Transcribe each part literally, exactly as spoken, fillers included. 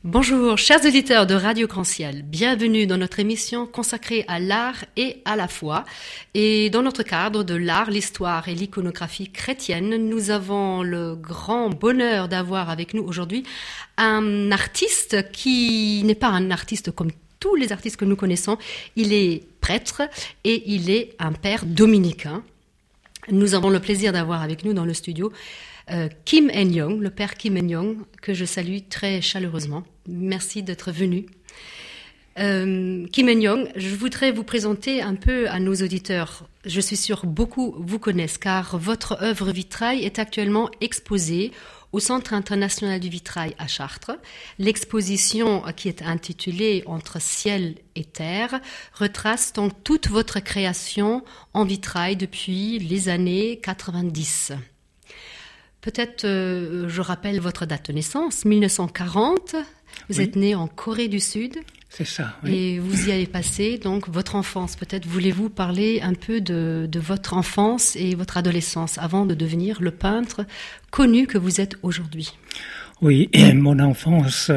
Bonjour, chers auditeurs de Radio Grand-Ciel. Bienvenue dans notre émission consacrée à l'art et à la foi. Et dans notre cadre de l'art, l'histoire et l'iconographie chrétienne, nous avons le grand bonheur d'avoir avec nous aujourd'hui un artiste qui n'est pas un artiste comme tous les artistes que nous connaissons. Il est prêtre et il est un père dominicain. Nous avons le plaisir d'avoir avec nous dans le studio euh, Kim En-young, le père Kim En-young, que je salue très chaleureusement. Merci d'être venu. Euh, Kim En-young, je voudrais vous présenter un peu à nos auditeurs. Je suis sûre beaucoup vous connaissent car votre œuvre vitrail est actuellement exposée au Centre international du vitrail à Chartres. L'exposition, qui est intitulée « Entre ciel et terre », retrace donc toute votre création en vitrail depuis les années quatre-vingt-dix. Peut-être, euh, je rappelle votre date de naissance, mille neuf cent quarante. Vous oui. êtes né en Corée du Sud. C'est ça, oui. Et vous y avez passé donc votre enfance. Peut-être voulez-vous parler un peu de, de votre enfance et votre adolescence avant de devenir le peintre connu que vous êtes aujourd'hui. Oui, mon enfance,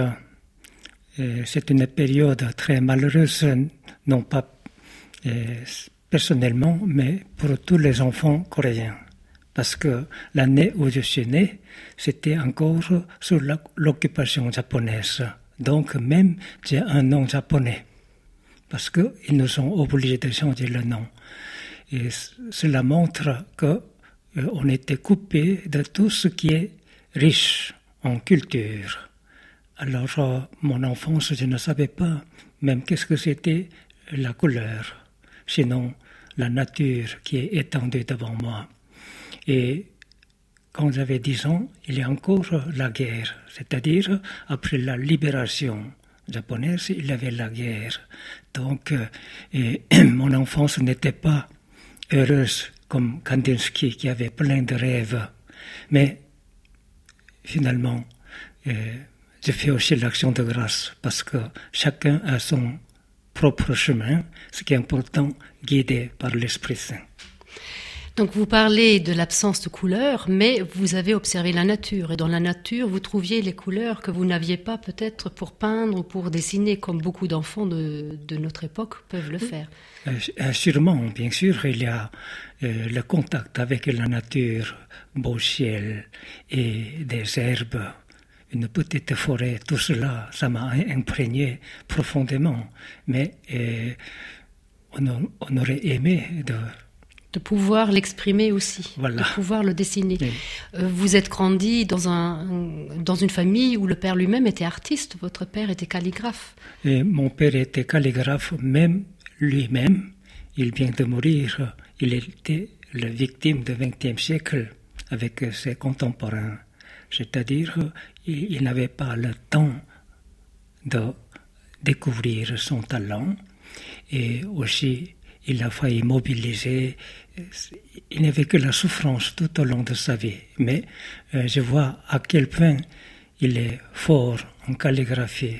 euh, c'est une période très malheureuse, non pas euh, personnellement, mais pour tous les enfants coréens. Parce que l'année où je suis né, c'était encore sous la, l'occupation japonaise. Donc même, j'ai un nom japonais. Parce qu'ils nous ont obligés de changer le nom. Et cela montre qu'on euh, était coupé de tout ce qui est riche en culture. Alors, euh, mon enfance, je ne savais pas même qu'est-ce que c'était la couleur. Sinon, la nature qui est étendue devant moi. Et quand j'avais dix ans, il y a encore la guerre. C'est-à-dire, après la libération japonaise, il y avait la guerre. Donc, et, mon enfance n'était pas heureuse comme Kandinsky, qui avait plein de rêves. Mais, finalement, euh, je fais aussi l'action de grâce, parce que chacun a son propre chemin, ce qui est important, guidé par l'Esprit Saint. Donc vous parlez de l'absence de couleurs, mais vous avez observé la nature. Et dans la nature, vous trouviez les couleurs que vous n'aviez pas peut-être pour peindre ou pour dessiner, comme beaucoup d'enfants de, de notre époque peuvent le faire. Euh, sûrement, bien sûr, il y a euh, le contact avec la nature, beau ciel et des herbes, une petite forêt, tout cela, ça m'a imprégné profondément. Mais euh, on, a, on aurait aimé de... de pouvoir l'exprimer aussi, voilà. De pouvoir le dessiner. Oui. Euh, vous êtes grandi dans, un, dans une famille où le père lui-même était artiste, votre père était calligraphe. Et mon père était calligraphe, même lui-même, il vient de mourir, il était la victime du vingtième siècle avec ses contemporains. C'est-à-dire, il, il n'avait pas le temps de découvrir son talent et aussi il a failli mobiliser. Il n'avait que la souffrance tout au long de sa vie. Mais euh, je vois à quel point il est fort en calligraphie.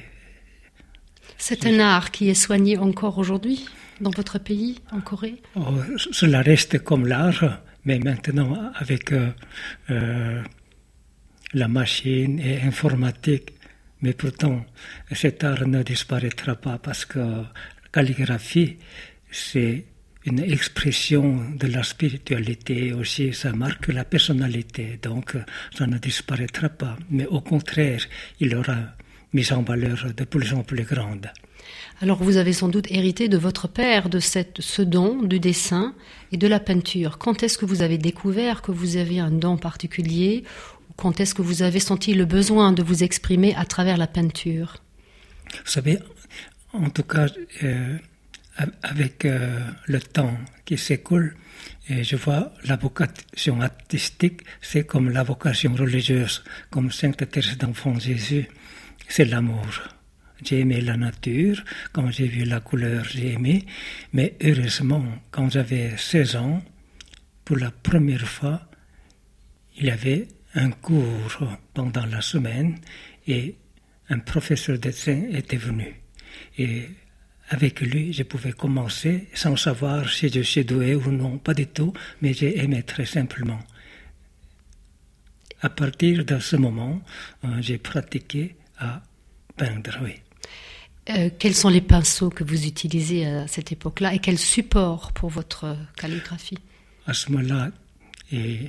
C'est un art qui est soigné encore aujourd'hui dans votre pays, en Corée? Oh, cela reste comme l'art, mais maintenant avec euh, euh, la machine et informatique. Mais pourtant, cet art ne disparaîtra pas parce que la calligraphie, c'est une expression de la spiritualité aussi, ça marque la personnalité, donc ça ne disparaîtra pas. Mais au contraire, il aura mis en valeur de plus en plus grande. Alors vous avez sans doute hérité de votre père, de cette, ce don du dessin et de la peinture. Quand est-ce que vous avez découvert que vous aviez un don particulier? Ou quand est-ce que vous avez senti le besoin de vous exprimer à travers la peinture? Vous savez, en tout cas... Euh, avec euh, le temps qui s'écoule, et je vois la vocation artistique, c'est comme la vocation religieuse, comme Sainte Thérèse d'Enfant Jésus, c'est l'amour. J'ai aimé la nature, quand j'ai vu la couleur, j'ai aimé, mais heureusement, quand j'avais seize ans, pour la première fois, il y avait un cours pendant la semaine, et un professeur de dessin était venu. Et avec lui, je pouvais commencer sans savoir si je suis doué ou non, pas du tout, mais j'ai aimé très simplement. À partir de ce moment, euh, j'ai pratiqué à peindre, oui. Euh, quels sont les pinceaux que vous utilisez à cette époque-là et quel support pour votre calligraphie? À ce moment-là, et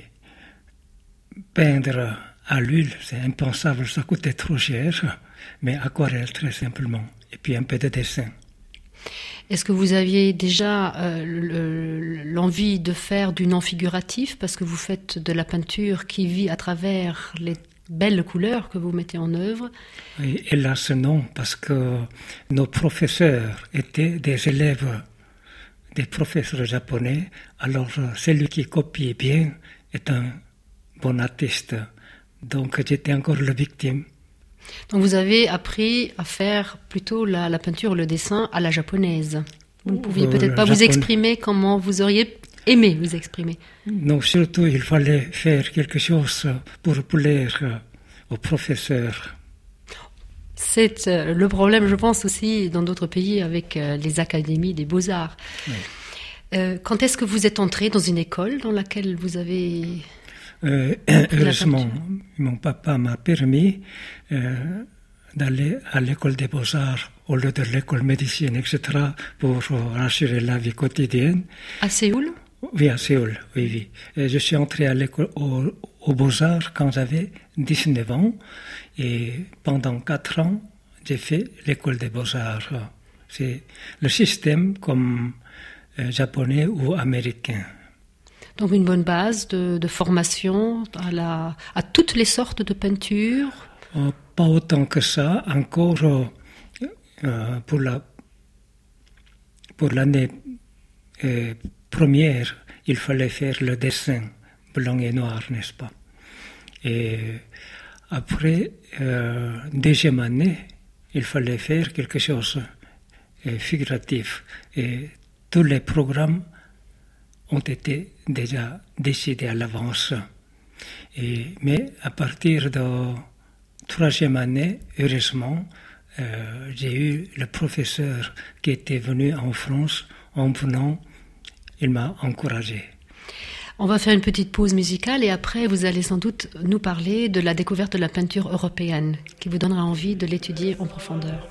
peindre à l'huile, c'est impensable, ça coûtait trop cher, mais aquarelle très simplement, et puis un peu de dessin. Est-ce que vous aviez déjà euh, le, l'envie de faire du non figuratif parce que vous faites de la peinture qui vit à travers les belles couleurs que vous mettez en œuvre? Et hélas non, parce que nos professeurs étaient des élèves, des professeurs japonais, alors celui qui copie bien est un bon artiste. Donc j'étais encore la victime. Donc vous avez appris à faire plutôt la, la peinture, le dessin à la japonaise. Vous ne pouviez Euh, peut-être pas japonais. vous exprimer comment vous auriez aimé vous exprimer. Non, surtout il fallait faire quelque chose pour plaire aux professeurs. C'est euh, le problème, je pense, aussi dans d'autres pays avec euh, les académies des beaux-arts. Oui. Euh, quand est-ce que vous êtes entré dans une école dans laquelle vous avez... Euh, heureusement, mon papa m'a permis euh, d'aller à l'école des beaux-arts au lieu de l'école médecine, et cetera, pour assurer la vie quotidienne. À Séoul? Oui, à Séoul, oui, oui. Et je suis entré à l'école au, aux beaux-arts quand j'avais dix-neuf ans, et pendant quatre ans, j'ai fait l'école des beaux-arts. C'est le système comme euh, japonais ou américain. Donc une bonne base de, de formation à, la, à toutes les sortes de peintures. Euh, pas autant que ça, encore euh, euh, pour, la, pour l'année euh, première, il fallait faire le dessin blanc et noir, n'est-ce pas? Et après, euh, deuxième année, il fallait faire quelque chose de euh, figuratif. Et tous les programmes ont été déjà décidés à l'avance. Et, mais à partir de troisième année, heureusement, euh, j'ai eu le professeur qui était venu en France. En venant, il m'a encouragé. On va faire une petite pause musicale et après vous allez sans doute nous parler de la découverte de la peinture européenne qui vous donnera envie de l'étudier en profondeur.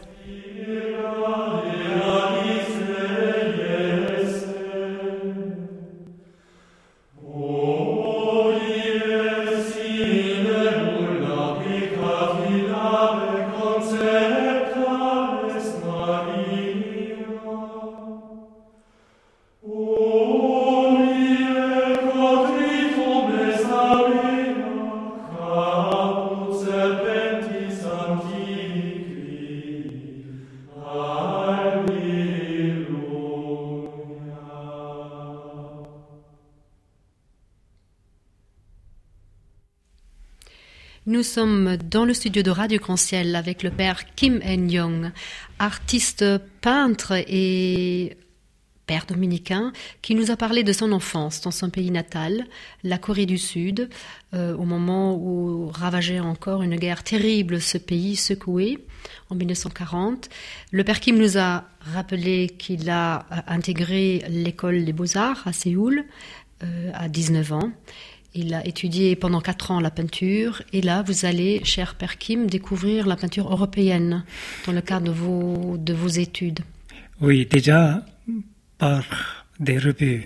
Nous sommes dans le studio de Radio Grand-Ciel avec le père Kim En-young, artiste peintre et père dominicain, qui nous a parlé de son enfance dans son pays natal, la Corée du Sud, euh, au moment où ravageait encore une guerre terrible ce pays secoué en mille neuf cent quarante. Le père Kim nous a rappelé qu'il a intégré l'école des beaux-arts à Séoul euh, à dix-neuf ans. Il a étudié pendant quatre ans la peinture et là, vous allez, cher Père Kim, découvrir la peinture européenne dans le cadre de vos, de vos études. Oui, déjà par des revues,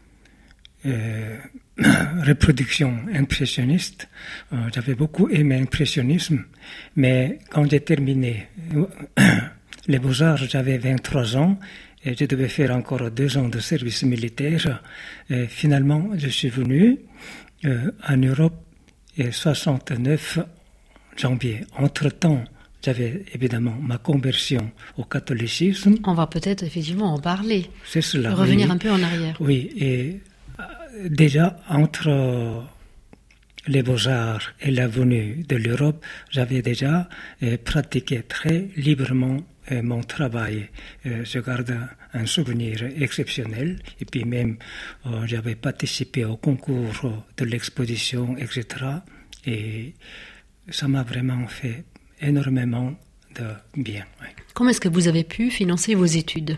euh, reproduction impressionniste. Euh, j'avais beaucoup aimé l'impressionnisme, mais quand j'ai terminé les beaux-arts, j'avais vingt-trois ans et je devais faire encore deux ans de service militaire. Et finalement, je suis venu Euh, en Europe, et soixante-neuf janvier. Entre-temps, j'avais évidemment ma conversion au catholicisme. On va peut-être effectivement en parler. C'est cela. Revenir oui. un peu en arrière. Oui, et euh, déjà entre euh, les beaux-arts et la venue de l'Europe, j'avais déjà euh, pratiqué très librement euh, mon travail. Euh, je garde un souvenir exceptionnel. Et puis même, euh, j'avais participé au concours de l'exposition, et cetera. Et ça m'a vraiment fait énormément de bien. Oui. Comment est-ce que vous avez pu financer vos études?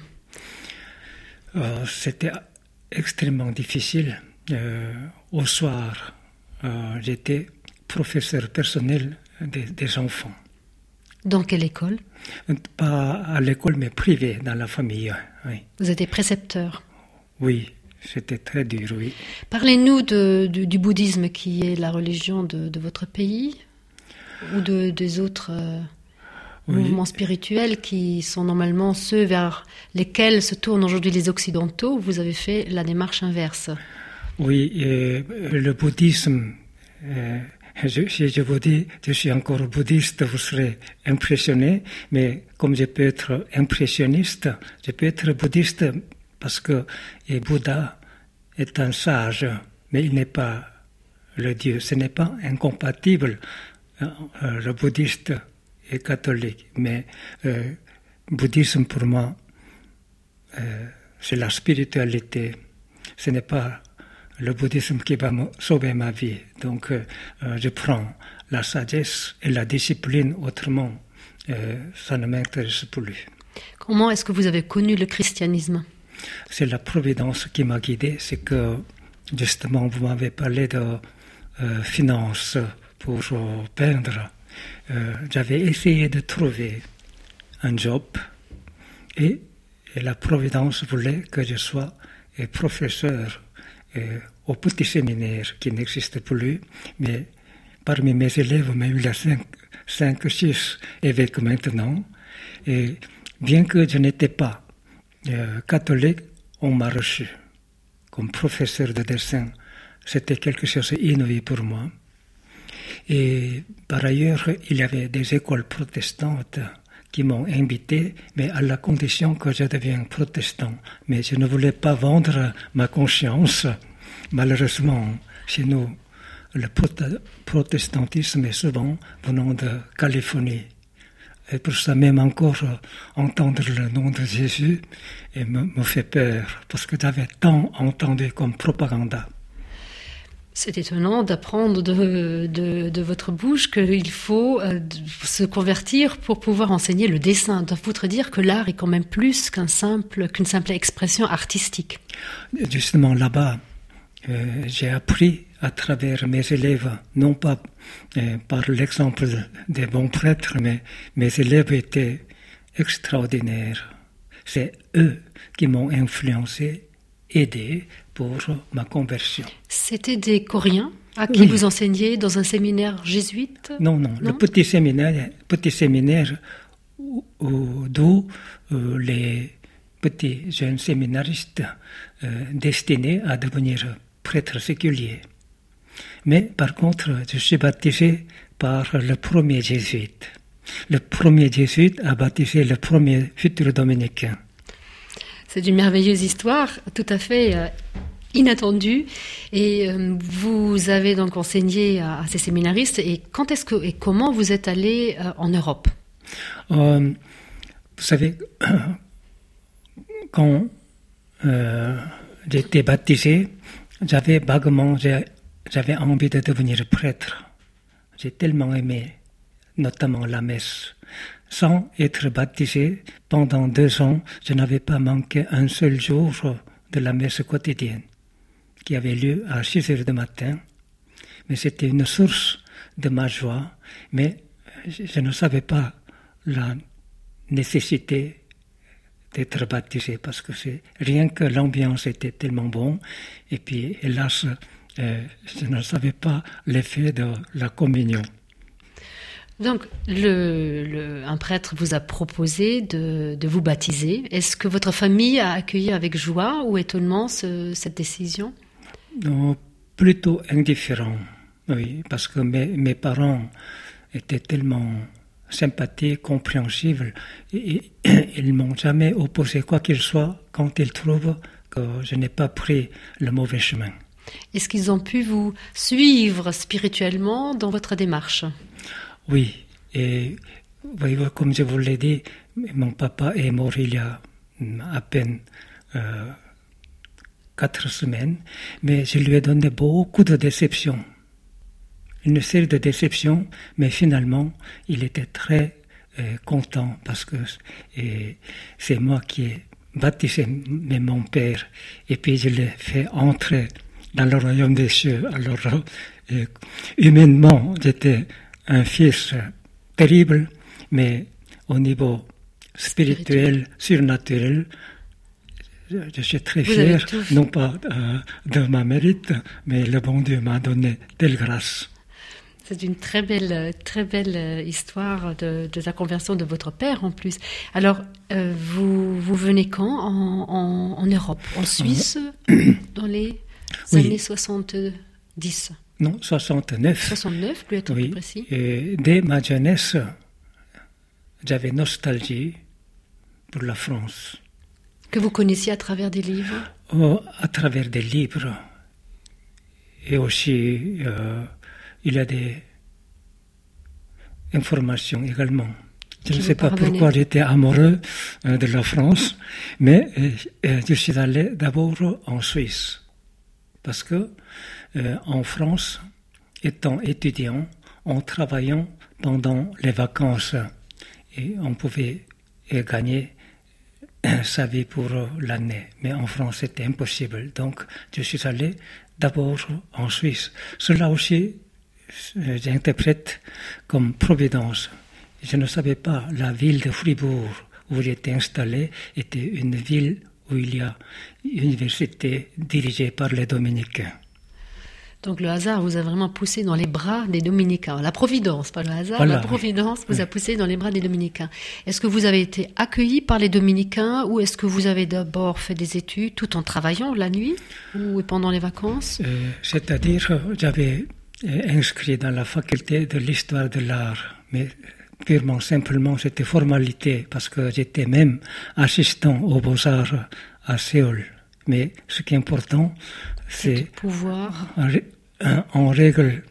euh, C'était extrêmement difficile. Euh, au soir, euh, j'étais professeur personnel des, des enfants. Dans quelle école? Pas à l'école, mais privée, dans la famille. Oui. Vous étiez précepteur? Oui, c'était très dur, oui. Parlez-nous de, de, du bouddhisme qui est la religion de, de votre pays ou de, des autres euh, oui. mouvements spirituels qui sont normalement ceux vers lesquels se tournent aujourd'hui les Occidentaux. Vous avez fait la démarche inverse. Oui, euh, le bouddhisme... Euh, Je, si je vous dis, je suis encore bouddhiste, vous serez impressionné, mais comme je peux être impressionniste, je peux être bouddhiste parce que et Bouddha est un sage, mais il n'est pas le Dieu. Ce n'est pas incompatible, euh, le bouddhiste et catholique, mais euh, bouddhisme pour moi, euh, c'est la spiritualité, ce n'est pas le bouddhisme qui va me sauver ma vie. Donc, euh, je prends la sagesse et la discipline, autrement, euh, ça ne m'intéresse plus. Comment est-ce que vous avez connu le christianisme? C'est la providence qui m'a guidé. C'est que, justement, vous m'avez parlé de euh, finances pour euh, peindre. Euh, j'avais essayé de trouver un job et, et la providence voulait que je sois euh, professeur Euh, au petit séminaire qui n'existe plus, mais parmi mes élèves, même il y a cinq, cinq, six évêques maintenant, et bien que je n'étais pas euh, catholique, on m'a reçu comme professeur de dessin. C'était quelque chose d'inouï pour moi. Et par ailleurs, il y avait des écoles protestantes qui m'ont invité, mais à la condition que je devienne protestant. Mais je ne voulais pas vendre ma conscience. Malheureusement, chez nous, le protestantisme est souvent venant de Californie. Et pour ça, même encore, entendre le nom de Jésus et me, me fait peur, parce que j'avais tant entendu comme propagande. C'est étonnant d'apprendre de, de, de votre bouche qu'il faut euh, se convertir pour pouvoir enseigner le dessin. Ça voudrait dire que l'art est quand même plus qu'un simple, qu'une simple expression artistique. Justement, là-bas, euh, j'ai appris à travers mes élèves, non pas euh, par l'exemple des bons prêtres, mais mes élèves étaient extraordinaires. C'est eux qui m'ont influencé, aidé pour ma conversion. C'était des Coréens à qui oui. vous enseigniez dans un séminaire jésuite? Non, non, non, le petit séminaire, petit séminaire d'où euh, les petits jeunes séminaristes euh, destinés à devenir prêtres séculiers. Mais par contre, je suis baptisé par le premier jésuite. Le premier jésuite a baptisé le premier futur dominicain. C'est une merveilleuse histoire, tout à fait euh, inattendue. Et euh, vous avez donc enseigné à, à ces séminaristes. Et quand est-ce que et comment vous êtes allé euh, en Europe? euh, Vous savez, quand euh, j'étais baptisé, j'avais vaguement, j'avais envie de devenir prêtre. J'ai tellement aimé, notamment la messe. Sans être baptisé, pendant deux ans, je n'avais pas manqué un seul jour de la messe quotidienne, qui avait lieu à six heures du matin. Mais c'était une source de ma joie, mais je ne savais pas la nécessité d'être baptisé, parce que c'est rien que l'ambiance était tellement bonne, et puis hélas, euh, je ne savais pas l'effet de la communion. Donc, le, le, un prêtre vous a proposé de, de vous baptiser. Est-ce que votre famille a accueilli avec joie ou étonnement ce, cette décision? Non, plutôt indifférent, oui, parce que mes, mes parents étaient tellement sympathiques, compréhensibles, et, et ils ne m'ont jamais opposé quoi qu'il soit quand ils trouvent que je n'ai pas pris le mauvais chemin. Est-ce qu'ils ont pu vous suivre spirituellement dans votre démarche? Oui, et voyez-vous, comme je vous l'ai dit, mon papa est mort il y a à peine euh, quatre semaines, mais je lui ai donné beaucoup de déceptions. Une série de déceptions, mais finalement, il était très euh, content parce que et c'est moi qui ai baptisé mon père, et puis je l'ai fait entrer dans le royaume des cieux. Alors, euh, humainement, j'étais un fils terrible, Mais au niveau spirituel, spirituel. surnaturel, je, je suis très Vous fier, non pas euh, de ma mérite, mais le bon Dieu m'a donné telle grâce. C'est une très belle, très belle histoire de, de la conversion de votre père en plus. Alors, euh, vous, vous venez quand en, en, en Europe? En Suisse, dans les oui. années soixante-dix? Non, soixante-neuf. soixante-neuf, plus être oui. plus précis. Et dès ma jeunesse, j'avais nostalgie pour la France. Que vous connaissiez à travers des livres? Oh, à travers des livres. Et aussi, euh, il y a des informations également. Je ne sais pas pourquoi j'étais amoureux euh, de la France, mais euh, je suis allé d'abord en Suisse. Parce que euh, en France, étant étudiant, en travaillant pendant les vacances, et on pouvait euh, gagner euh, sa vie pour euh, l'année. Mais en France, c'était impossible. Donc, je suis allé d'abord en Suisse. Cela aussi, euh, j'interprète comme providence. Je ne savais pas, la ville de Fribourg, où j'étais installé, était une ville où il y a une université dirigée par les dominicains. Donc le hasard vous a vraiment poussé dans les bras des dominicains. La providence, pas le hasard, voilà, la providence oui. vous a poussé dans les bras des dominicains. Est-ce que vous avez été accueilli par les dominicains ou est-ce que vous avez d'abord fait des études tout en travaillant la nuit ou pendant les vacances? euh, C'est-à-dire, j'avais inscrit dans la faculté de l'histoire de l'art, mais purement simplement, c'était formalité, parce que j'étais même assistant aux Beaux-Arts à Séoul. Mais ce qui est important, c'est pouvoir en, en règle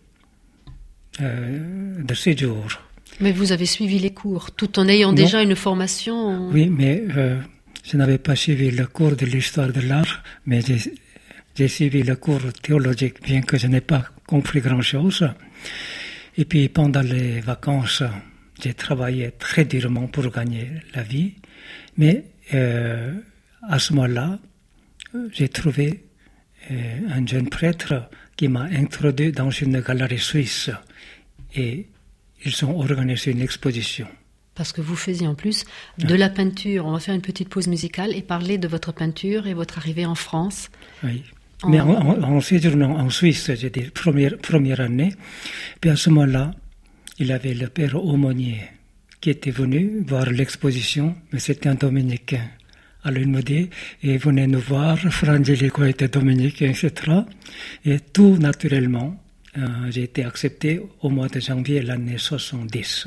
euh, de séjour. Mais vous avez suivi les cours, tout en ayant non. déjà une formation. Oui, mais euh, je n'avais pas suivi le cours de l'histoire de l'art, mais j'ai, j'ai suivi le cours théologique, bien que je n'ai pas compris grand-chose. Et puis pendant les vacances, j'ai travaillé très durement pour gagner la vie, mais euh, à ce moment-là, j'ai trouvé euh, un jeune prêtre qui m'a introduit dans une galerie suisse et ils ont organisé une exposition. Parce que vous faisiez en plus de la peinture. On va faire une petite pause musicale et parler de votre peinture et votre arrivée en France. Oui. En... Mais en, en, en séjournant en Suisse, j'étais première, première année, puis à ce moment-là, il y avait le père aumônier qui était venu voir l'exposition, mais c'était un dominicain. Alors il me dit, et venez nous voir, Frère Angelico était dominicain, et cetera. Et tout naturellement, euh, j'ai été accepté au mois de janvier l'année soixante-dix.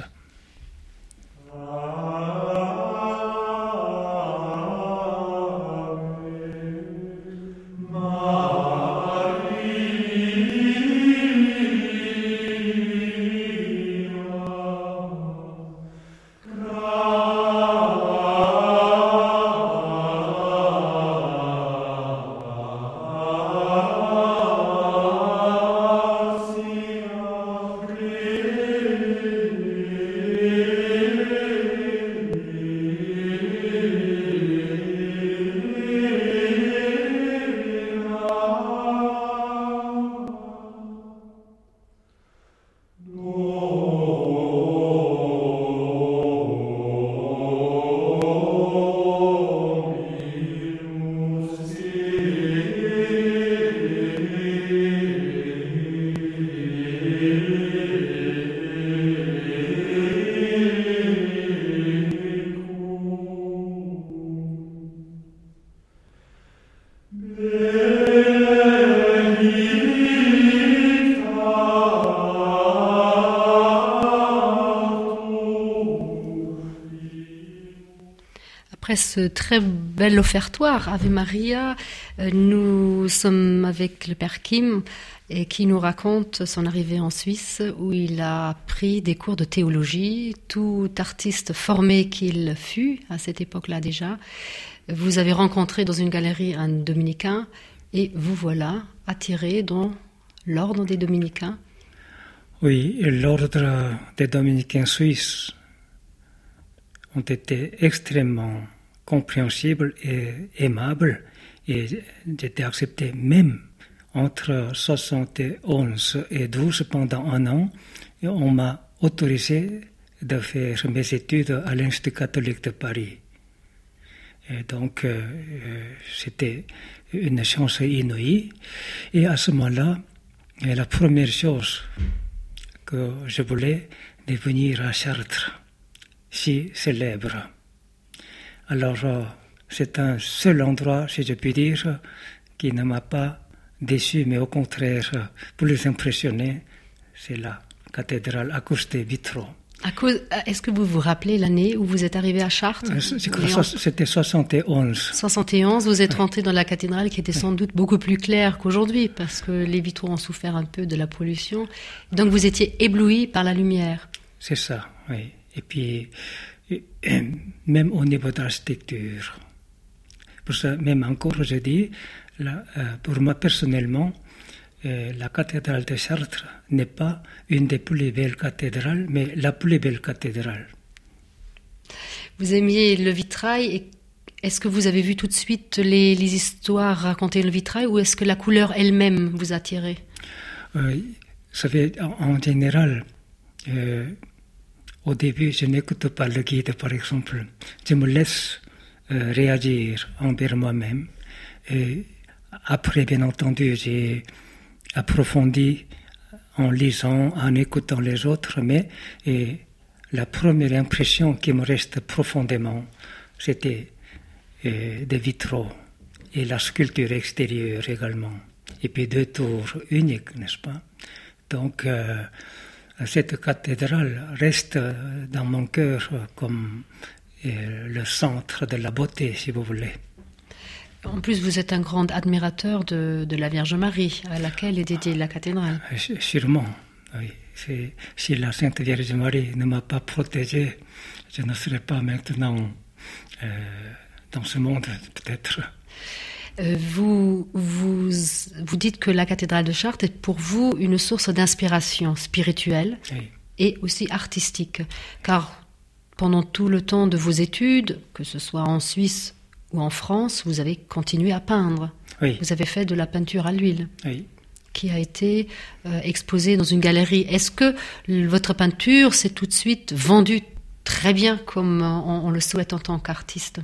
Après ce très bel offertoire, Ave Maria, nous sommes avec le Père Kim et qui nous raconte son arrivée en Suisse où il a pris des cours de théologie, tout artiste formé qu'il fut à cette époque-là déjà. Vous avez rencontré dans une galerie un dominicain et vous voilà attiré dans l'ordre des dominicains. Oui, l'ordre des dominicains suisses ont été extrêmement compréhensibles et aimables et j'ai été accepté même entre soixante et onze et douze pendant un an et on m'a autorisé de faire mes études à l'Institut catholique de Paris. Et donc, euh, c'était une chance inouïe. Et à ce moment-là, la première chose que je voulais, de venir à Chartres, si célèbre. Alors, euh, c'est un seul endroit, si je puis dire, qui ne m'a pas déçu, mais au contraire, plus impressionné, c'est la cathédrale à cause des vitraux. À cause, est-ce que vous vous rappelez l'année où vous êtes arrivé à Chartres? C'était soixante et onze. soixante et onze, vous êtes rentré dans la cathédrale qui était sans doute beaucoup plus claire qu'aujourd'hui, parce que les vitraux ont souffert un peu de la pollution. Donc vous étiez ébloui par la lumière. C'est ça, oui. Et puis, même au niveau de l'architecture. Pour ça, même encore, je dis, là, pour moi personnellement, Euh, la cathédrale de Chartres n'est pas une des plus belles cathédrales, mais la plus belle cathédrale. Vous aimiez le vitrail, et est-ce que vous avez vu tout de suite les, les histoires racontées dans le vitrail, ou est-ce que la couleur elle-même vous attirait? euh, Vous savez, en, en général, euh, au début, je n'écoute pas le guide, par exemple. Je me laisse euh, réagir envers moi-même. Et après, bien entendu, j'ai approfondi en lisant, en écoutant les autres, mais et la première impression qui me reste profondément, c'était euh, des vitraux et la sculpture extérieure également. Et puis deux tours uniques, n'est-ce pas? Donc, euh, cette cathédrale reste dans mon cœur comme euh, le centre de la beauté, si vous voulez. En plus, vous êtes un grand admirateur de, de la Vierge Marie, à laquelle est dédiée la cathédrale. Sûrement, oui. C'est, si la Sainte Vierge Marie ne m'a pas protégé, je ne serais pas maintenant euh, dans ce monde, peut-être. Euh, vous, vous, vous dites que la cathédrale de Chartres est pour vous une source d'inspiration spirituelle, oui, et aussi artistique, car pendant tout le temps de vos études, que ce soit en Suisse ou en France, vous avez continué à peindre. Oui. Vous avez fait de la peinture à l'huile, oui, qui a été euh, exposée dans une galerie. Est-ce que votre peinture s'est tout de suite vendue très bien comme on, on le souhaite en tant qu'artiste?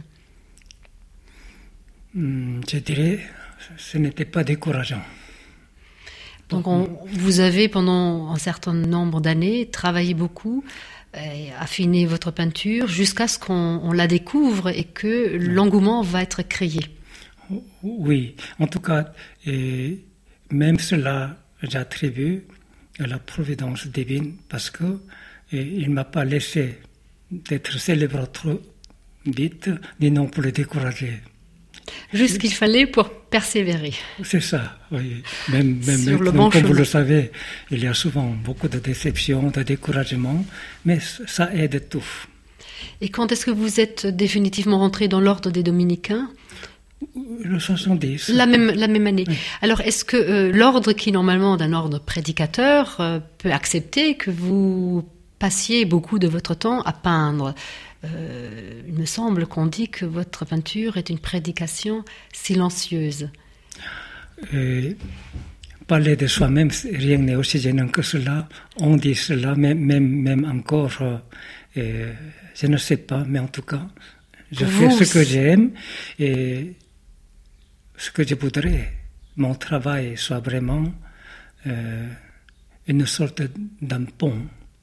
hum, Je dirais, ce n'était pas décourageant. Donc on, vous avez pendant un certain nombre d'années travaillé beaucoup, et affiner votre peinture jusqu'à ce qu'on on la découvre et que l'engouement va être créé. Oui, en tout cas, et même cela j'attribue à la providence divine, parce que il ne m'a pas laissé d'être célèbre trop vite, ni non plus découragé. Juste ce qu'il fallait pour persévérer. C'est ça, oui. Même, même, Sur même le comme, bon comme vous chemin. le savez, il y a souvent beaucoup de déceptions, de découragement, mais ça aide tout. Et quand est-ce que vous êtes définitivement rentré dans l'ordre des Dominicains? Le soixante-dix. La même, la même année. Oui. Alors, est-ce que euh, l'ordre qui, normalement, d'un ordre prédicateur, euh, peut accepter que vous passiez beaucoup de votre temps à peindre? Euh, il me semble qu'on dit que votre peinture est une prédication silencieuse. Euh, parler de soi-même, rien n'est aussi gênant que cela. On dit cela, même, même, même encore, euh, je ne sais pas, mais en tout cas, je Vous, fais ce que j'aime et ce que je voudrais. Mon travail soit vraiment euh, une sorte d'un pont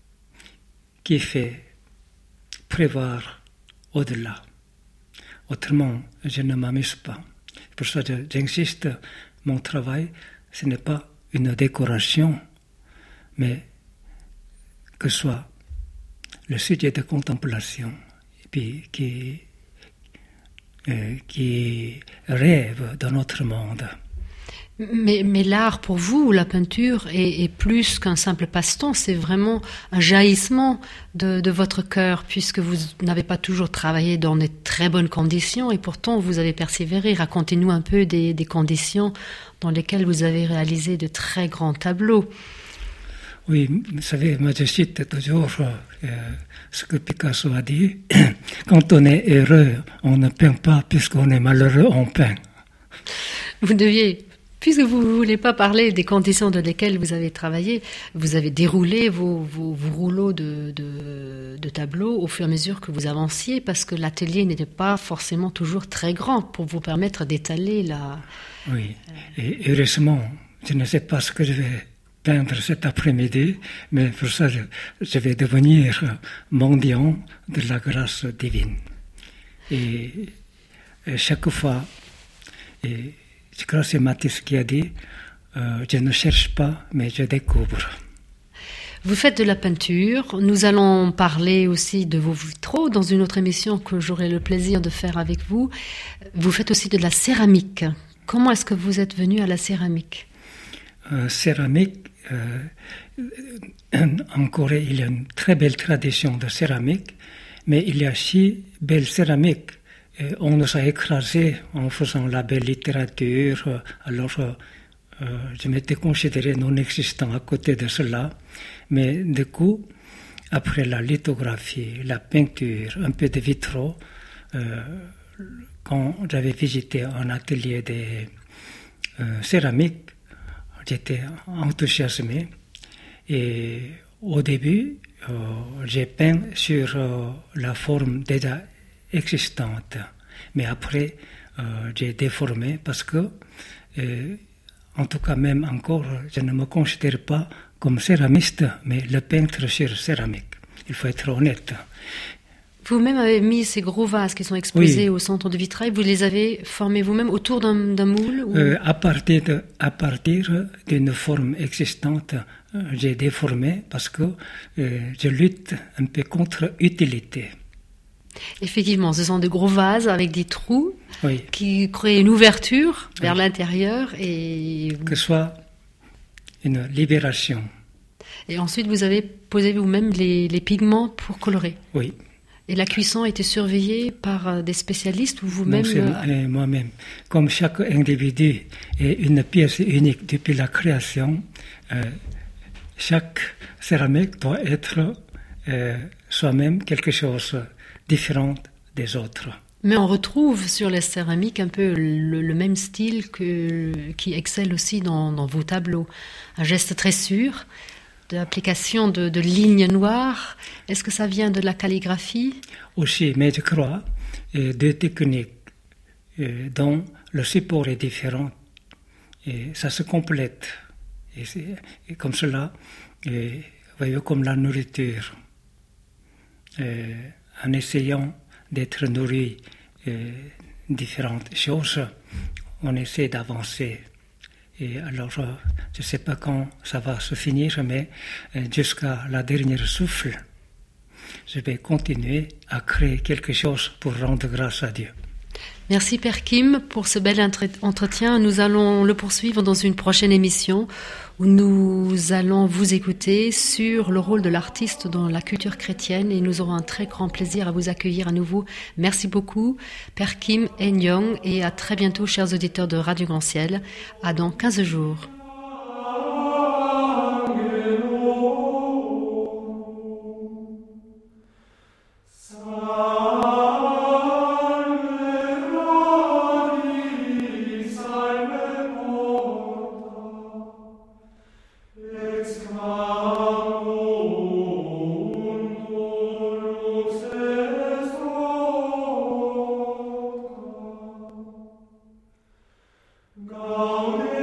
qui fait prévoir au-delà. Autrement, je ne m'amuse pas. Pour ça, j'insiste, mon travail, ce n'est pas une décoration, mais que ce soit le sujet de contemplation, et puis qui, euh, qui rêve dans notre monde. Mais, mais l'art, pour vous, la peinture, est, est plus qu'un simple passe-temps. C'est vraiment un jaillissement de, de votre cœur, puisque vous n'avez pas toujours travaillé dans de très bonnes conditions, et pourtant vous avez persévéré. Racontez-nous un peu des, des conditions dans lesquelles vous avez réalisé de très grands tableaux. Oui, vous savez, moi je cite toujours euh, ce que Picasso a dit. Quand on est heureux, on ne peint pas, puisqu'on est malheureux, on peint. Vous deviez Puisque vous ne voulez pas parler des conditions dans lesquelles vous avez travaillé, vous avez déroulé vos, vos, vos rouleaux de, de, de tableaux au fur et à mesure que vous avanciez, parce que l'atelier n'était pas forcément toujours très grand pour vous permettre d'étaler la... Oui, et heureusement, je ne sais pas ce que je vais peindre cet après-midi, mais pour ça, je, je vais devenir mendiant de la grâce divine. Et, et chaque fois, et je crois que c'est Matisse qui a dit, euh, je ne cherche pas, mais je découvre. Vous faites de la peinture. Nous allons parler aussi de vos vitraux dans une autre émission que j'aurai le plaisir de faire avec vous. Vous faites aussi de la céramique. Comment est-ce que vous êtes venu à la céramique ? euh, Céramique, euh, en Corée, il y a une très belle tradition de céramique, mais il y a si belle céramique. Et on nous a écrasés en faisant la belle littérature. Alors, euh, je m'étais considéré non existant à côté de cela. Mais du coup, après la lithographie, la peinture, un peu de vitraux, euh, quand j'avais visité un atelier de euh, céramique, j'étais enthousiasmé. Et au début, euh, j'ai peint sur euh, la forme déjà existante. Mais après, euh, j'ai déformé parce que, euh, en tout cas même encore, je ne me considère pas comme céramiste, mais le peintre sur céramique. Il faut être honnête. Vous-même avez mis ces gros vases qui sont exposés Oui. au centre de vitrail. Vous les avez formés vous-même autour d'un, d'un moule ou... euh, à partir de, à partir d'une forme existante, euh, j'ai déformé parce que euh, je lutte un peu contre utilité. Effectivement, ce sont de gros vases avec des trous Oui. qui créent une ouverture vers Oui. l'intérieur et... Que ce soit une libération. Et ensuite, vous avez posé vous-même les, les pigments pour colorer. Oui. Et la cuisson a été surveillée par des spécialistes ou vous-même? Non, c'est euh... moi-même. Comme chaque individu est une pièce unique depuis la création, euh, chaque céramique doit être euh, soi-même quelque chose de différent des autres. Mais on retrouve sur les céramiques un peu le, le même style que, qui excelle aussi dans, dans vos tableaux. Un geste très sûr, de l'application de, de lignes noires. Est-ce que ça vient de la calligraphie? Aussi, mais je crois, euh, deux techniques euh, dont le support est différent et ça se complète. Et, c'est, et comme cela, et, voyez, comme la nourriture, euh, en essayant d'être nourri euh, différentes choses, on essaie d'avancer. Et alors, je ne sais pas quand ça va se finir, mais jusqu'à la dernière souffle, je vais continuer à créer quelque chose pour rendre grâce à Dieu. Merci Père Kim pour ce bel entretien. Nous allons le poursuivre dans une prochaine émission où nous allons vous écouter sur le rôle de l'artiste dans la culture chrétienne et nous aurons un très grand plaisir à vous accueillir à nouveau. Merci beaucoup Père Kim En-young et à très bientôt chers auditeurs de Radio Grand Ciel. À dans quinze jours. Gaude